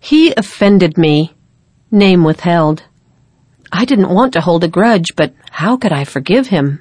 He offended me. Name withheld. I didn't want to hold a grudge, but how could I forgive him?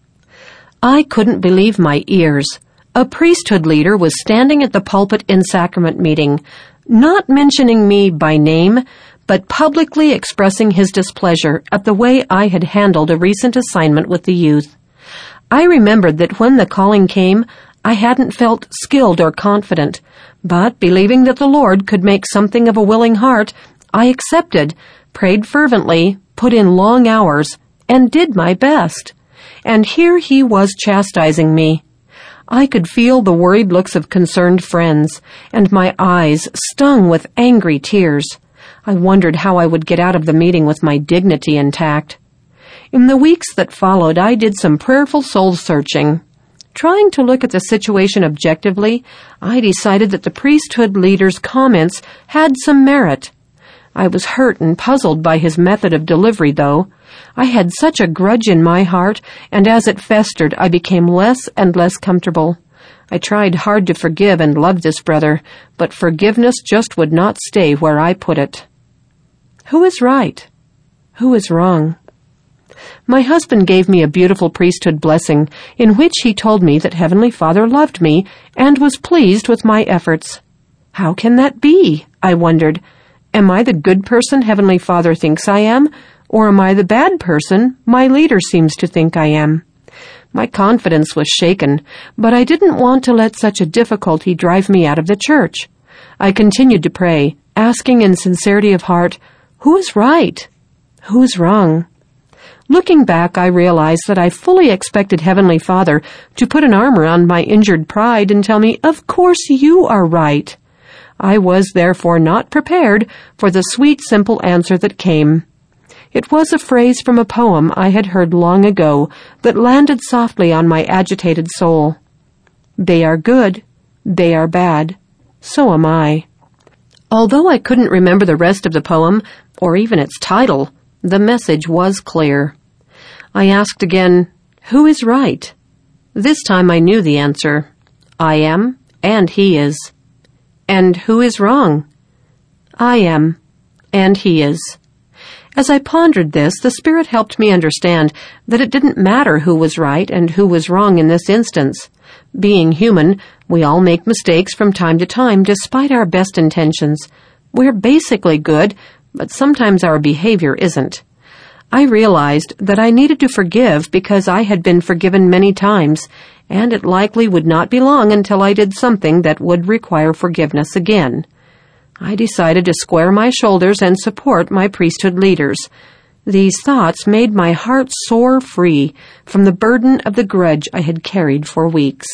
I couldn't believe my ears. A priesthood leader was standing at the pulpit in sacrament meeting, not mentioning me by name, but publicly expressing his displeasure at the way I had handled a recent assignment with the youth. I remembered that when the calling came, I hadn't felt skilled or confident, but believing that the Lord could make something of a willing heart, I accepted, prayed fervently, put in long hours, and did my best. And here he was chastising me. I could feel the worried looks of concerned friends, and my eyes stung with angry tears. I wondered how I would get out of the meeting with my dignity intact. In the weeks that followed, I did some prayerful soul-searching. Trying to look at the situation objectively, I decided that the priesthood leader's comments had some merit. I was hurt and puzzled by his method of delivery, though. I had such a grudge in my heart, and as it festered, I became less and less comfortable. I tried hard to forgive and love this brother, but forgiveness just would not stay where I put it. Who is right? Who is wrong? My husband gave me a beautiful priesthood blessing, in which he told me that Heavenly Father loved me and was pleased with my efforts. How can that be? I wondered. Am I the good person Heavenly Father thinks I am, or am I the bad person my leader seems to think I am? My confidence was shaken, but I didn't want to let such a difficulty drive me out of the church. I continued to pray, asking in sincerity of heart, who is right? Who is wrong? Looking back, I realized that I fully expected Heavenly Father to put an arm around my injured pride and tell me, of course you are right. I was therefore not prepared for the sweet, simple answer that came. It was a phrase from a poem I had heard long ago that landed softly on my agitated soul. They are good, they are bad, so am I. Although I couldn't remember the rest of the poem, or even its title, the message was clear. I asked again, who is right? This time I knew the answer. I am, and he is. And who is wrong? I am, and he is. As I pondered this, the Spirit helped me understand that it didn't matter who was right and who was wrong in this instance. Being human, we all make mistakes from time to time despite our best intentions. We're basically good, but sometimes our behavior isn't. I realized that I needed to forgive because I had been forgiven many times, and it likely would not be long until I did something that would require forgiveness again. I decided to square my shoulders and support my priesthood leaders. These thoughts made my heart soar free from the burden of the grudge I had carried for weeks.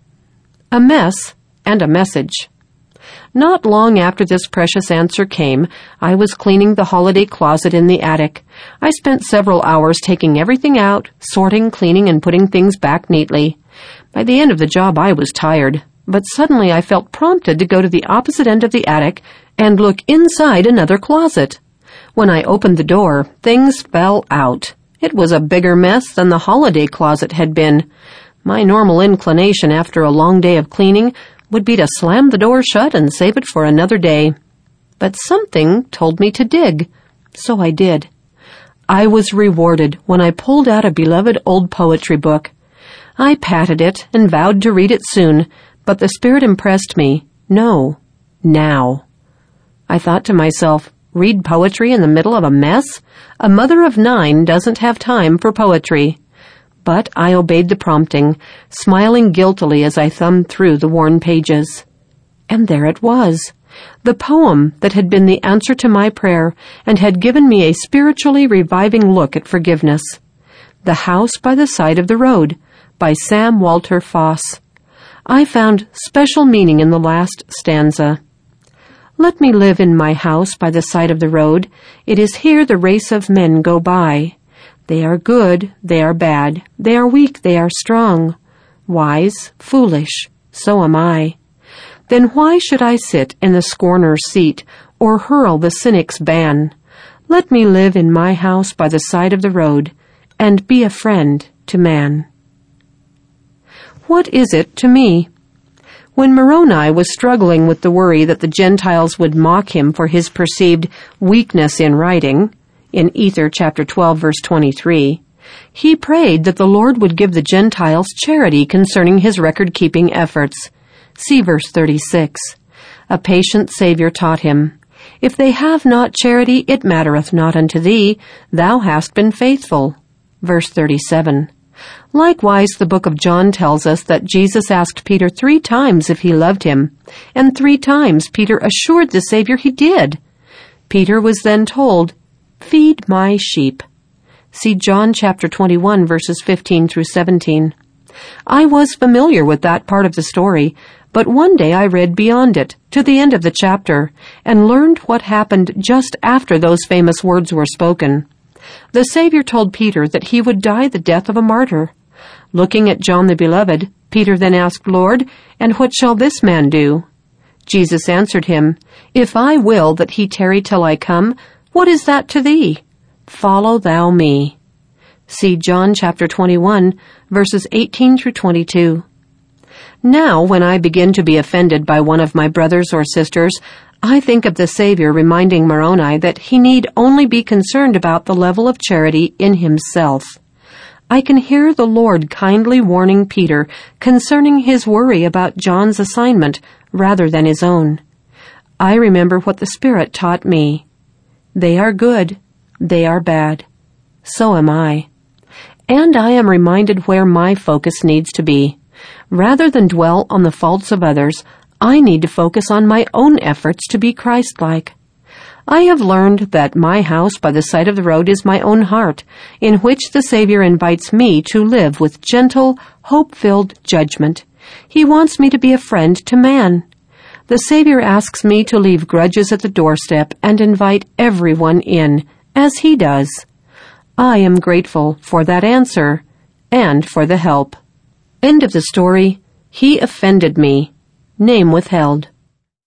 A mess and a message. Not long after this precious answer came, I was cleaning the holiday closet in the attic. I spent several hours taking everything out, sorting, cleaning, and putting things back neatly. By the end of the job, I was tired, but suddenly I felt prompted to go to the opposite end of the attic and look inside another closet. When I opened the door, things fell out. It was a bigger mess than the holiday closet had been. My normal inclination after a long day of cleaning would be to slam the door shut and save it for another day. But something told me to dig, so I did. I was rewarded when I pulled out a beloved old poetry book. I patted it and vowed to read it soon, but the Spirit impressed me. No, now. I thought to myself, read poetry in the middle of a mess? A mother of 9 doesn't have time for poetry. But I obeyed the prompting, smiling guiltily as I thumbed through the worn pages. And there it was, the poem that had been the answer to my prayer and had given me a spiritually reviving look at forgiveness. The House by the Side of the Road, by Sam Walter Foss. I found special meaning in the last stanza. Let me live in my house by the side of the road. It is here the race of men go by. They are good, they are bad, they are weak, they are strong. Wise, foolish, so am I. Then why should I sit in the scorner's seat, or hurl the cynic's ban? Let me live in my house by the side of the road, and be a friend to man. What is it to me? When Moroni was struggling with the worry that the Gentiles would mock him for his perceived weakness in writing, in Ether chapter 12, verse 23, he prayed that the Lord would give the Gentiles charity concerning his record-keeping efforts. See verse 36. A patient Savior taught him, "If they have not charity, it mattereth not unto thee. Thou hast been faithful." Verse 37. Likewise, the book of John tells us that Jesus asked Peter 3 times if he loved him, and 3 times Peter assured the Savior he did. Peter was then told, "Feed my sheep." See John chapter 21, verses 15 through 17. I was familiar with that part of the story, but one day I read beyond it, to the end of the chapter, and learned what happened just after those famous words were spoken. The Savior told Peter that he would die the death of a martyr. Looking at John the Beloved, Peter then asked, "Lord, and what shall this man do?" Jesus answered him, "If I will that he tarry till I come, what is that to thee? Follow thou me." See John chapter 21, verses 18 through 22. Now, when I begin to be offended by one of my brothers or sisters, I think of the Savior reminding Moroni that he need only be concerned about the level of charity in himself. I can hear the Lord kindly warning Peter concerning his worry about John's assignment rather than his own. I remember what the Spirit taught me. They are good, they are bad. So am I. And I am reminded where my focus needs to be. Rather than dwell on the faults of others, I need to focus on my own efforts to be Christ-like. I have learned that my house by the side of the road is my own heart, in which the Savior invites me to live with gentle, hope-filled judgment. He wants me to be a friend to man. The Savior asks me to leave grudges at the doorstep and invite everyone in, as he does. I am grateful for that answer and for the help. End of the story. He offended me. Name withheld.